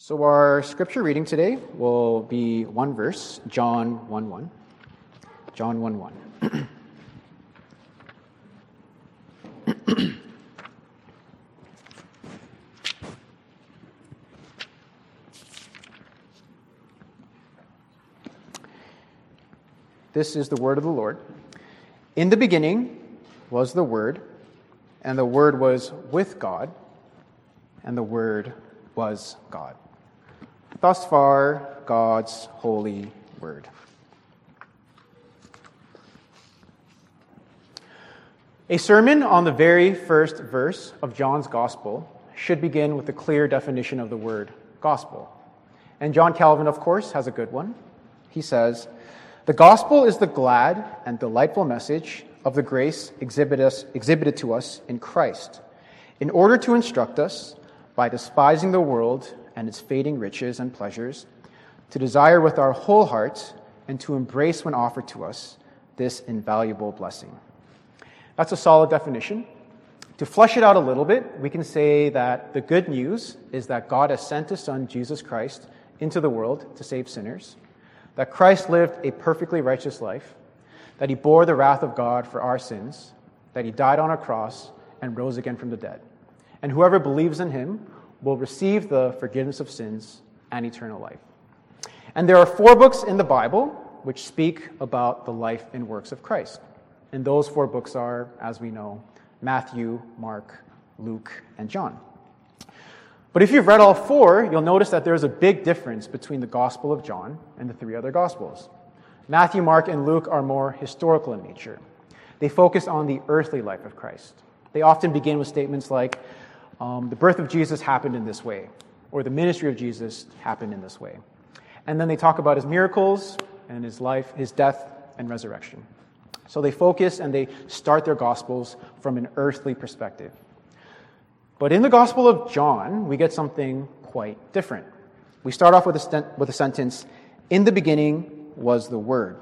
So our scripture reading today will be one verse, John 1:1. John 1:1. This is the word of the Lord. In the beginning was the Word, and the Word was with God, and the Word was God. Thus far, God's holy word. A sermon on the very first verse of John's gospel should begin with a clear definition of the word gospel. And John Calvin, of course, has a good one. He says, "The gospel is the glad and delightful message of the grace exhibited to us in Christ, in order to instruct us, by despising the world and its fading riches and pleasures, to desire with our whole heart and to embrace when offered to us this invaluable blessing." That's a solid definition. To flesh it out a little bit, we can say that the good news is that God has sent His Son, Jesus Christ, into the world to save sinners, that Christ lived a perfectly righteous life, that He bore the wrath of God for our sins, that He died on a cross and rose again from the dead. And whoever believes in Him will receive the forgiveness of sins and eternal life. And there are 4 books in the Bible which speak about the life and works of Christ. And those 4 books are, as we know, Matthew, Mark, Luke, and John. But if you've read all 4, you'll notice that there's a big difference between the Gospel of John and the 3 other Gospels. Matthew, Mark, and Luke are more historical in nature. They focus on the earthly life of Christ. They often begin with statements like, the birth of Jesus happened in this way, or the ministry of Jesus happened in this way. And then they talk about His miracles and His life, His death and resurrection. So they focus and they start their Gospels from an earthly perspective. But in the Gospel of John, we get something quite different. We start off with a sentence, "In the beginning was the Word."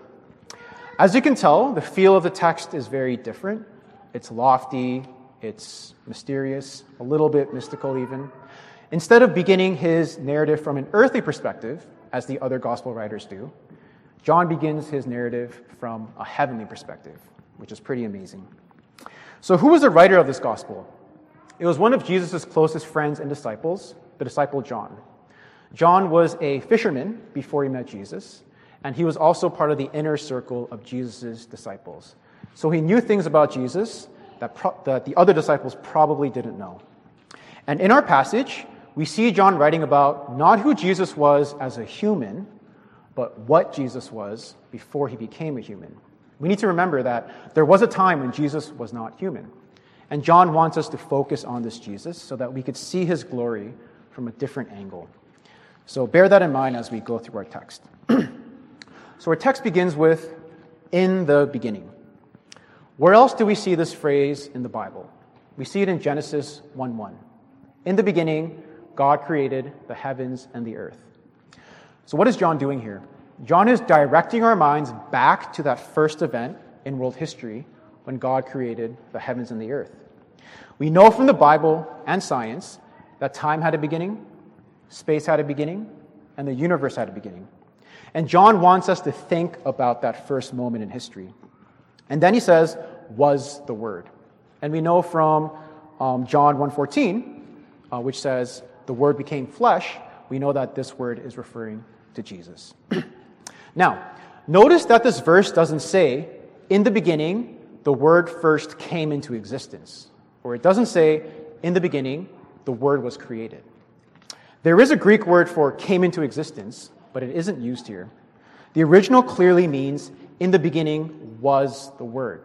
As you can tell, the feel of the text is very different. It's lofty, it's mysterious, a little bit mystical even. Instead of beginning his narrative from an earthly perspective, as the other gospel writers do, John begins his narrative from a heavenly perspective, which is pretty amazing. So who was the writer of this gospel? It was one of Jesus' closest friends and disciples, the disciple John. John was a fisherman before he met Jesus, and he was also part of the inner circle of Jesus' disciples. So he knew things about Jesus that the other disciples probably didn't know. And in our passage, we see John writing about not who Jesus was as a human, but what Jesus was before He became a human. We need to remember that there was a time when Jesus was not human. And John wants us to focus on this Jesus so that we could see His glory from a different angle. So bear that in mind as we go through our text. So our text begins with, "In the beginning." Where else do we see this phrase in the Bible? We see it in Genesis 1:1. In the beginning, God created the heavens and the earth. So what is John doing here? John is directing our minds back to that first event in world history when God created the heavens and the earth. We know from the Bible and science that time had a beginning, space had a beginning, and the universe had a beginning. And John wants us to think about that first moment in history. And then he says, "was the Word." And we know from John 1:14, which says, "The Word became flesh," we know that this word is referring to Jesus. Now, notice that this verse doesn't say, "In the beginning, the Word first came into existence." Or it doesn't say, "In the beginning, the Word was created." There is a Greek word for "came into existence," but it isn't used here. The original clearly means, "In the beginning was the Word."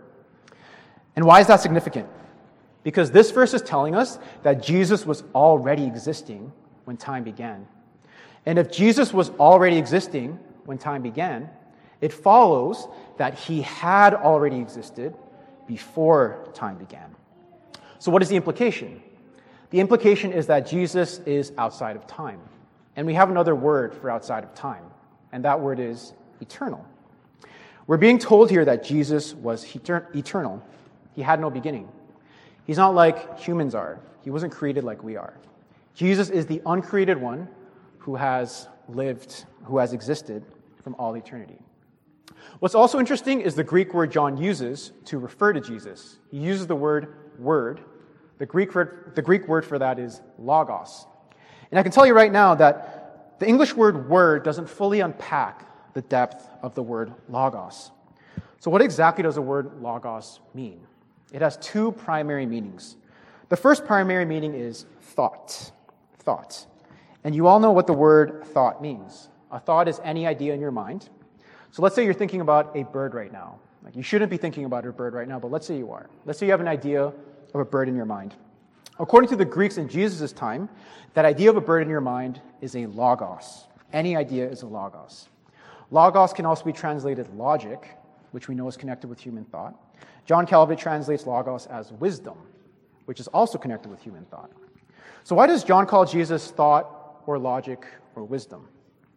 And why is that significant? Because this verse is telling us that Jesus was already existing when time began. And if Jesus was already existing when time began, it follows that He had already existed before time began. So what is the implication? The implication is that Jesus is outside of time. And we have another word for outside of time, and that word is eternal. We're being told here that Jesus was eternal. He had no beginning. He's not like humans are. He wasn't created like we are. Jesus is the uncreated one who has lived, who has existed from all eternity. What's also interesting is the Greek word John uses to refer to Jesus. He uses the word word. The Greek word for that is logos. And I can tell you right now that the English word word doesn't fully unpack the depth of the word logos. So what exactly does the word logos mean? It has two primary meanings. The first primary meaning is thought. Thought. And you all know what the word thought means. A thought is any idea in your mind. So let's say you're thinking about a bird right now. Like, you shouldn't be thinking about a bird right now, but let's say you are. Let's say you have an idea of a bird in your mind. According to the Greeks in Jesus' time, that idea of a bird in your mind is a logos. Any idea is a logos. Logos can also be translated logic, which we know is connected with human thought. John Calvin translates logos as wisdom, which is also connected with human thought. So why does John call Jesus thought or logic or wisdom?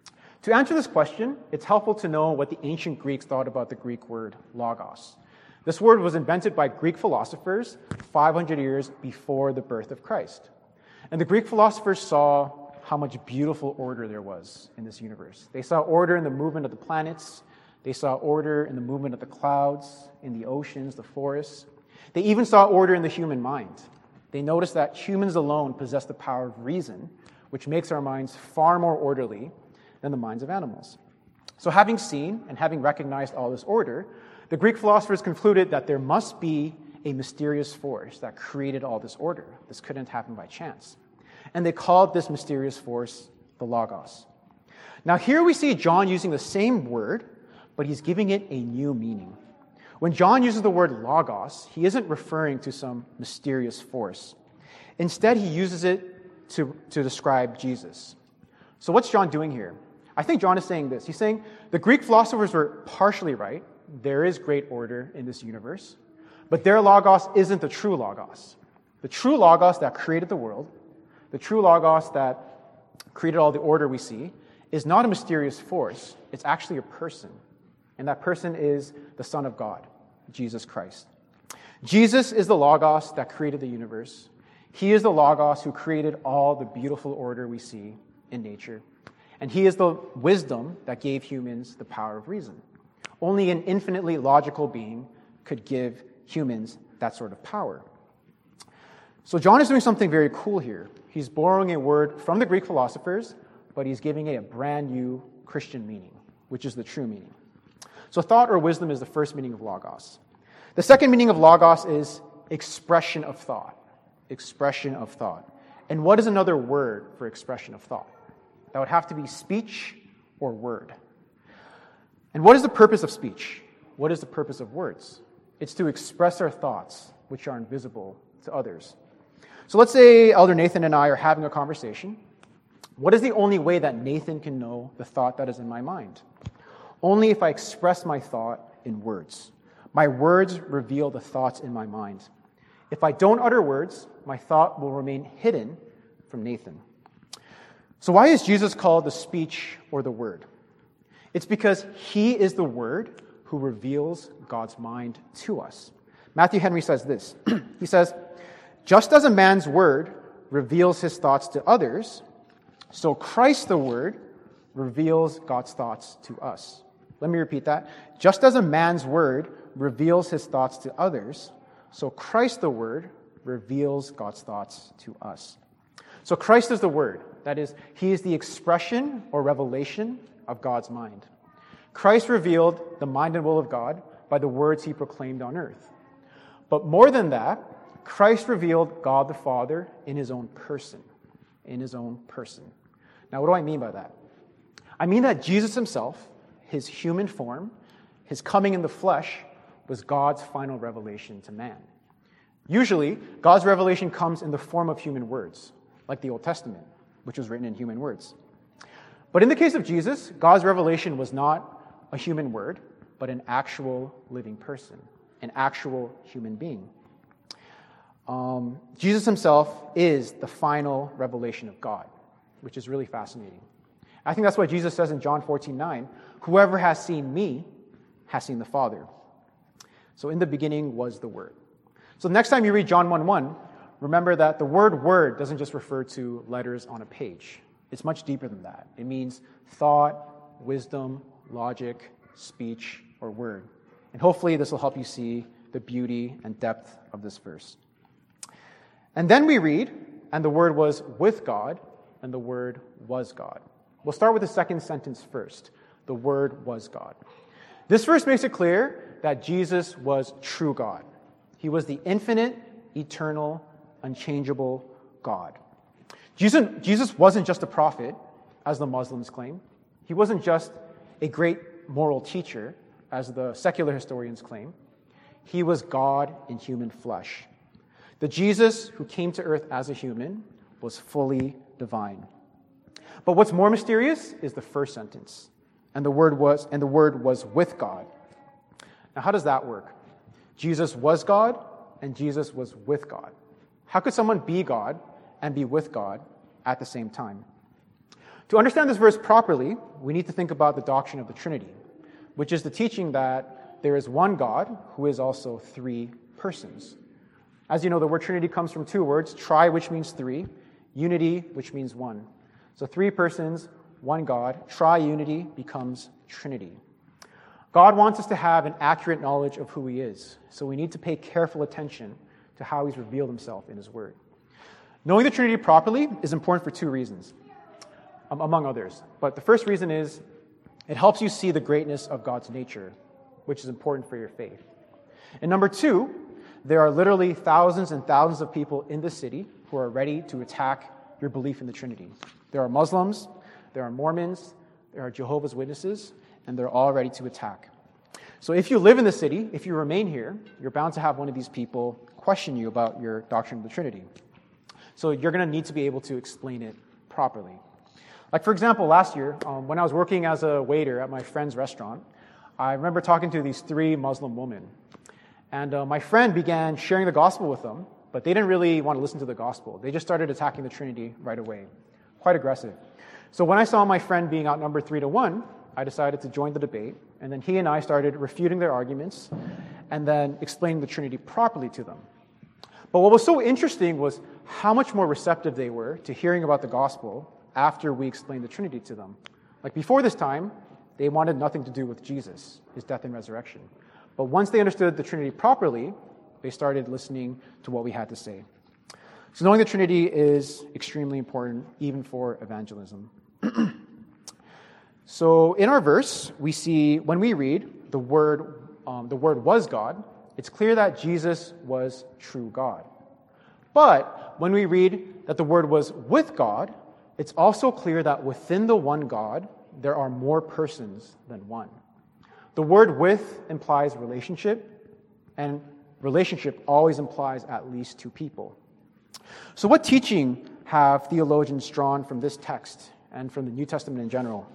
To answer this question, it's helpful to know what the ancient Greeks thought about the Greek word logos. This word was invented by Greek philosophers 500 years before the birth of Christ. And the Greek philosophers saw how much beautiful order there was in this universe. They saw order in the movement of the planets. They saw order in the movement of the clouds, in the oceans, the forests. They even saw order in the human mind. They noticed that humans alone possess the power of reason, which makes our minds far more orderly than the minds of animals. So having seen and having recognized all this order, the Greek philosophers concluded that there must be a mysterious force that created all this order. This couldn't happen by chance. And they called this mysterious force the Logos. Now here we see John using the same word, but he's giving it a new meaning. When John uses the word Logos, he isn't referring to some mysterious force. Instead, he uses it to describe Jesus. So what's John doing here? I think John is saying this. He's saying the Greek philosophers were partially right. There is great order in this universe. But their Logos isn't the true Logos. The true Logos that created the world, the true Logos that created all the order we see, is not a mysterious force. It's actually a person. And that person is the Son of God, Jesus Christ. Jesus is the Logos that created the universe. He is the Logos who created all the beautiful order we see in nature. And he is the wisdom that gave humans the power of reason. Only an infinitely logical being could give humans that sort of power. So John is doing something very cool here. He's borrowing a word from the Greek philosophers, but he's giving it a brand new Christian meaning, which is the true meaning. So thought or wisdom is the first meaning of logos. The second meaning of logos is expression of thought. Expression of thought. And what is another word for expression of thought? That would have to be speech or word. And what is the purpose of speech? What is the purpose of words? It's to express our thoughts, which are invisible to others. So let's say Elder Nathan and I are having a conversation. What is the only way that Nathan can know the thought that is in my mind? Only if I express my thought in words. My words reveal the thoughts in my mind. If I don't utter words, my thought will remain hidden from Nathan. So why is Jesus called the speech or the word? It's because he is the word who reveals God's mind to us. Matthew Henry says this. He says, just as a man's word reveals his thoughts to others, so Christ the word reveals God's thoughts to us. Let me repeat that. Just as a man's word reveals his thoughts to others, so Christ the word reveals God's thoughts to us. So Christ is the word. That is, he is the expression or revelation of God's mind. Christ revealed the mind and will of God by the words he proclaimed on earth. But more than that, Christ revealed God the Father in his own person. In his own person. Now, what do I mean by that? I mean that Jesus himself, his human form, his coming in the flesh, was God's final revelation to man. Usually, God's revelation comes in the form of human words, like the Old Testament, which was written in human words. But in the case of Jesus, God's revelation was not a human word, but an actual living person, an actual human being. Jesus himself is the final revelation of God, which is really fascinating. I think that's why Jesus says in John 14:9, whoever has seen me has seen the Father. So in the beginning was the Word. So next time you read John 1:1, remember that the word doesn't just refer to letters on a page. It's much deeper than that. It means thought, wisdom, logic, speech, or word. And hopefully this will help you see the beauty and depth of this verse. And then we read, and the Word was with God, and the Word was God. We'll start with the second sentence first. The Word was God. This verse makes it clear that Jesus was true God. He was the infinite, eternal, unchangeable God. Jesus wasn't just a prophet, as the Muslims claim. He wasn't just a great moral teacher, as the secular historians claim. He was God in human flesh. The Jesus who came to earth as a human was fully divine. But what's more mysterious is the first sentence. And the Word was with God. Now, how does that work? Jesus was God, and Jesus was with God. How could someone be God and be with God at the same time? To understand this verse properly, we need to think about the doctrine of the Trinity, which is the teaching that there is one God who is also three persons. As you know, the word Trinity comes from two words, tri, which means three, unity, which means one. So three persons, one God, tri-unity becomes Trinity. God wants us to have an accurate knowledge of who He is, so we need to pay careful attention to how He's revealed Himself in His Word. Knowing the Trinity properly is important for two reasons, among others. But the first reason is it helps you see the greatness of God's nature, which is important for your faith. And number two, there are literally thousands and thousands of people in this city who are ready to attack your belief in the Trinity. There are Muslims, there are Mormons, there are Jehovah's Witnesses, and they're all ready to attack. So if you live in the city, if you remain here, you're bound to have one of these people question you about your doctrine of the Trinity. So you're going to need to be able to explain it properly. Like, for example, last year, when I was working as a waiter at my friend's restaurant, I remember talking to these three Muslim women. And my friend began sharing the gospel with them, but they didn't really want to listen to the gospel. They just started attacking the Trinity right away. Quite aggressive. So when I saw my friend being outnumbered 3-1, I decided to join the debate, and then he and I started refuting their arguments and then explaining the Trinity properly to them. But what was so interesting was how much more receptive they were to hearing about the gospel after we explained the Trinity to them. Like before this time, they wanted nothing to do with Jesus, His death and resurrection. But once they understood the Trinity properly, they started listening to what we had to say. So knowing the Trinity is extremely important, even for evangelism. So in our verse, we see, when we read the word was God, it's clear that Jesus was true God. But when we read that the Word was with God, it's also clear that within the one God, there are more persons than one. The word with implies relationship, and relationship always implies at least two people. So what teaching have theologians drawn from this text and from the New Testament in general?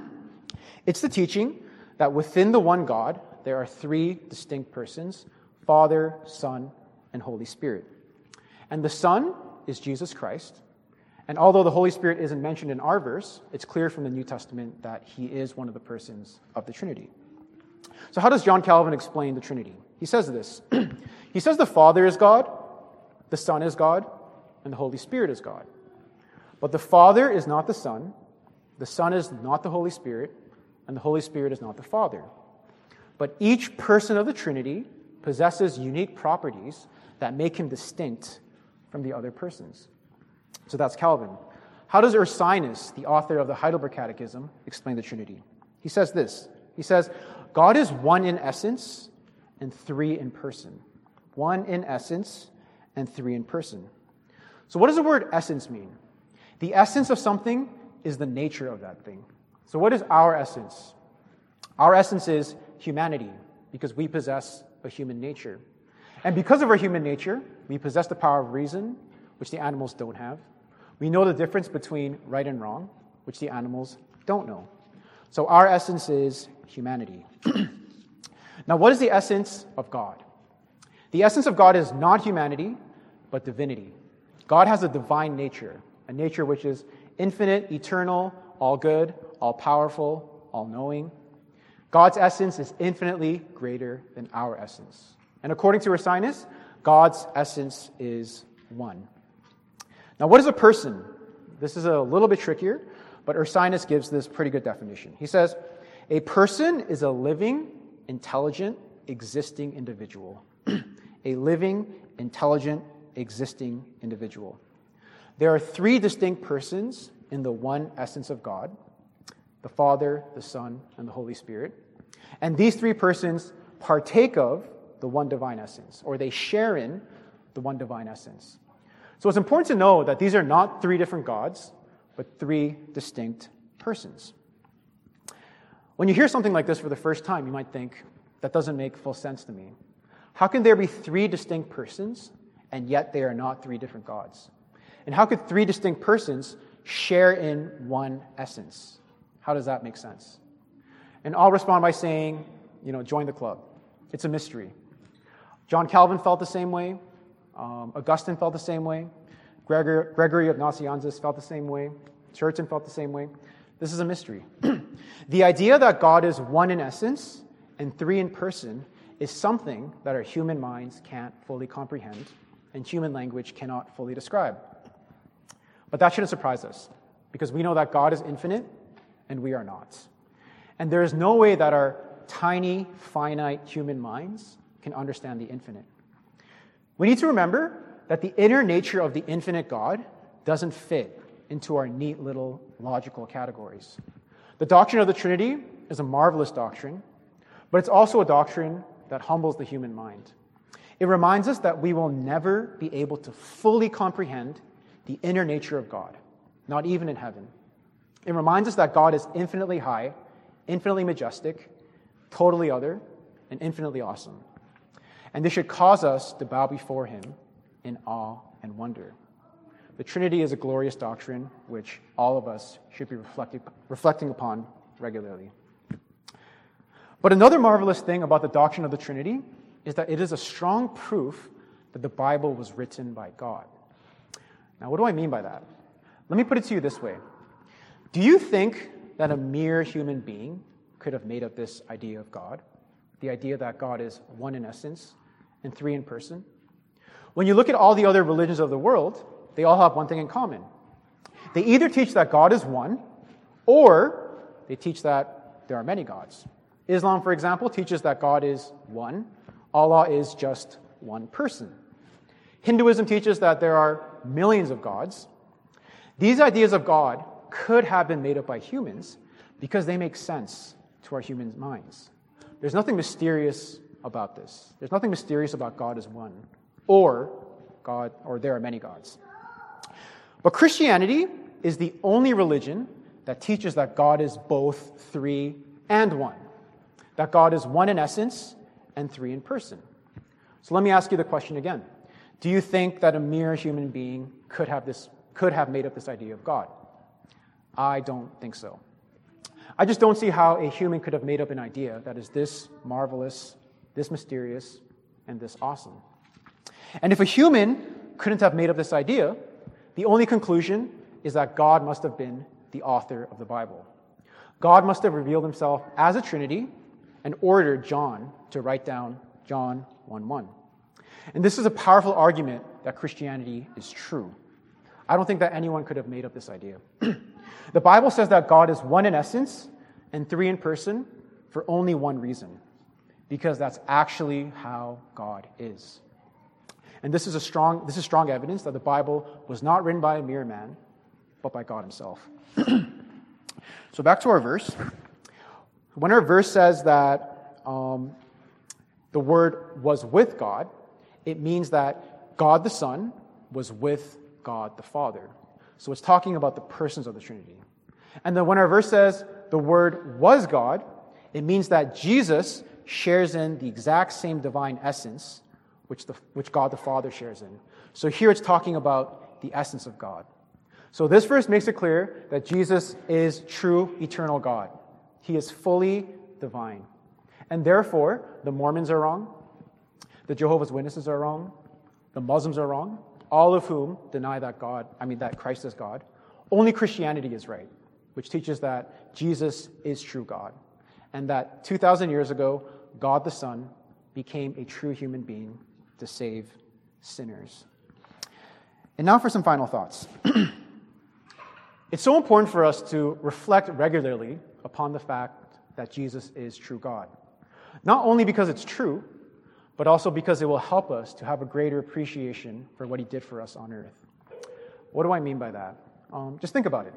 It's the teaching that within the one God, there are three distinct persons, Father, Son, and Holy Spirit. And the Son is Jesus Christ. And although the Holy Spirit isn't mentioned in our verse, it's clear from the New Testament that He is one of the persons of the Trinity. So how does John Calvin explain the Trinity? He says this. He says the Father is God, the Son is God, and the Holy Spirit is God. But the Father is not the Son is not the Holy Spirit, and the Holy Spirit is not the Father. But each person of the Trinity possesses unique properties that make Him distinct from the other persons. So that's Calvin. How does Ursinus, the author of the Heidelberg Catechism, explain the Trinity? He says this. He says, God is one in essence and three in person. One in essence and three in person. So what does the word essence mean? The essence of something is the nature of that thing. So what is our essence? Our essence is humanity, because we possess a human nature. And because of our human nature, we possess the power of reason, which the animals don't have. We know the difference between right and wrong, which the animals don't know. So our essence is humanity. Now, what is the essence of God? The essence of God is not humanity, but divinity. God has a divine nature, a nature which is infinite, eternal, all good, all powerful, all knowing. God's essence is infinitely greater than our essence. And according to Ursinus, God's essence is one. Now, what is a person? This is a little bit trickier, but Ursinus gives this pretty good definition. He says, a person is a living, intelligent, existing individual. A living, intelligent, existing individual. There are three distinct persons in the one essence of God, the Father, the Son, and the Holy Spirit. And these three persons partake of the one divine essence, or they share in the one divine essence. So it's important to know that these are not three different gods, but three distinct persons. When you hear something like this for the first time, you might think, that doesn't make full sense to me. How can there be three distinct persons, and yet they are not three different gods? And how could three distinct persons share in one essence? How does that make sense? And I'll respond by saying, join the club. It's a mystery. John Calvin felt the same way. Augustine felt the same way. Gregory of Nazianzus felt the same way. Tertullian felt the same way. This is a mystery. The idea that God is one in essence and three in person is something that our human minds can't fully comprehend and human language cannot fully describe. But that shouldn't surprise us, because we know that God is infinite and we are not. And there is no way that our tiny, finite human minds can understand the infinite. We need to remember that the inner nature of the infinite God doesn't fit into our neat little logical categories. The doctrine of the Trinity is a marvelous doctrine, but it's also a doctrine that humbles the human mind. It reminds us that we will never be able to fully comprehend the inner nature of God, not even in heaven. It reminds us that God is infinitely high, infinitely majestic, totally other, and infinitely awesome. And this should cause us to bow before him in awe and wonder. The Trinity is a glorious doctrine which all of us should be reflecting upon regularly. But another marvelous thing about the doctrine of the Trinity is that it is a strong proof that the Bible was written by God. Now, what do I mean by that? Let me put it to you this way. Do you think that a mere human being could have made up this idea of God? The idea that God is one in essence and three in person? When you look at all the other religions of the world, they all have one thing in common. They either teach that God is one, or they teach that there are many gods. Islam, for example, teaches that God is one. Allah is just one person. Hinduism teaches that there are millions of gods. These ideas of God could have been made up by humans because they make sense to our human minds. There's nothing mysterious about this. There's nothing mysterious about God as one, or there are many gods. But Christianity is the only religion that teaches that God is both three and one, that God is one in essence and three in person. So let me ask you the question again. Do you think that a mere human being could have made up this idea of God? I don't think so. I just don't see how a human could have made up an idea that is this marvelous, this mysterious, and this awesome. And if a human couldn't have made up this idea, the only conclusion is that God must have been the author of the Bible. God must have revealed himself as a Trinity and ordered John to write down John 1:1. And this is a powerful argument that Christianity is true. I don't think that anyone could have made up this idea. The Bible says that God is one in essence and three in person for only one reason, because that's actually how God is. And this is strong evidence that the Bible was not written by a mere man, but by God himself. So back to our verse. When our verse says that the Word was with God, it means that God the Son was with God the Father. So it's talking about the persons of the Trinity. And then when our verse says the Word was God, it means that Jesus shares in the exact same divine essence which God the Father shares in. So here it's talking about the essence of God. So this verse makes it clear that Jesus is true eternal God. He is fully divine. And therefore, the Mormons are wrong, the Jehovah's Witnesses are wrong, the Muslims are wrong, all of whom deny that Christ is God. Only Christianity is right, which teaches that Jesus is true God, and that 2,000 years ago, God the Son became a true human being to save sinners. And now for some final thoughts. It's so important for us to reflect regularly upon the fact that Jesus is true God. Not only because it's true, but also because it will help us to have a greater appreciation for what he did for us on earth. What do I mean by that? Just think about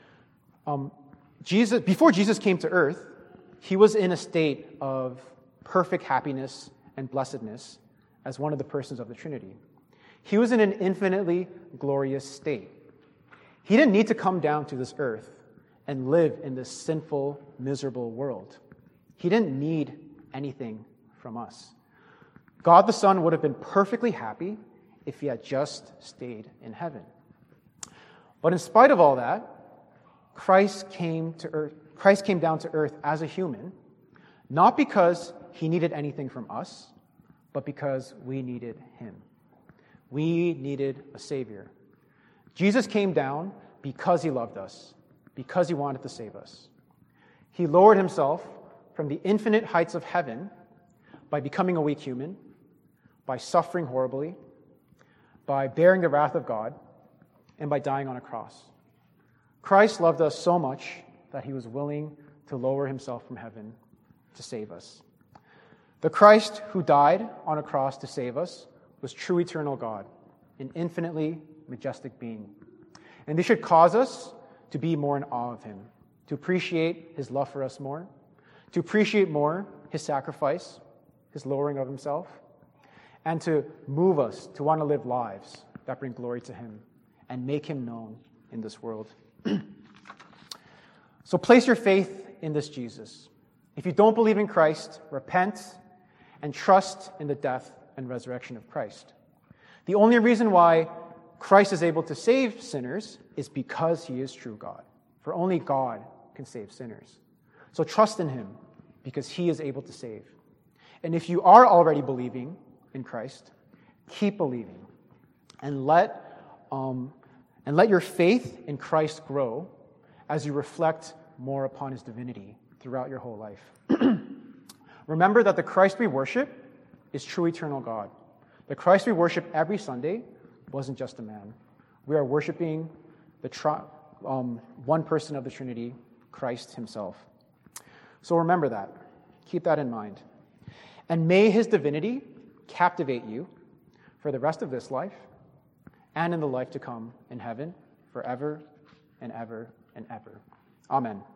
it. Before Jesus came to earth, he was in a state of perfect happiness and blessedness as one of the persons of the Trinity. He was in an infinitely glorious state. He didn't need to come down to this earth and live in this sinful, miserable world. He didn't need anything from us. God the Son would have been perfectly happy if he had just stayed in heaven. But in spite of all that, Christ came down to earth as a human, not because he needed anything from us, but because we needed him. We needed a Savior. Jesus came down because he loved us, because he wanted to save us. He lowered himself from the infinite heights of heaven by becoming a weak human, by suffering horribly, by bearing the wrath of God, and by dying on a cross. Christ loved us so much that he was willing to lower himself from heaven to save us. The Christ who died on a cross to save us was true eternal God, an infinitely majestic being. And this should cause us to be more in awe of him, to appreciate his love for us more, to appreciate more his sacrifice, his lowering of himself, and to move us to want to live lives that bring glory to him and make him known in this world. So place your faith in this Jesus. If you don't believe in Christ, repent and trust in the death and resurrection of Christ. The only reason why Christ is able to save sinners is because he is true God. For only God can save sinners. So trust in him because he is able to save. And if you are already believing in Christ, keep believing and let your faith in Christ grow as you reflect more upon his divinity throughout your whole life. Remember that the Christ we worship is true eternal God. The Christ we worship every Sunday wasn't just a man. We are worshiping the one person of the Trinity, Christ himself. So remember that. Keep that in mind. And may his divinity captivate you for the rest of this life and in the life to come in heaven forever and ever and ever. Amen.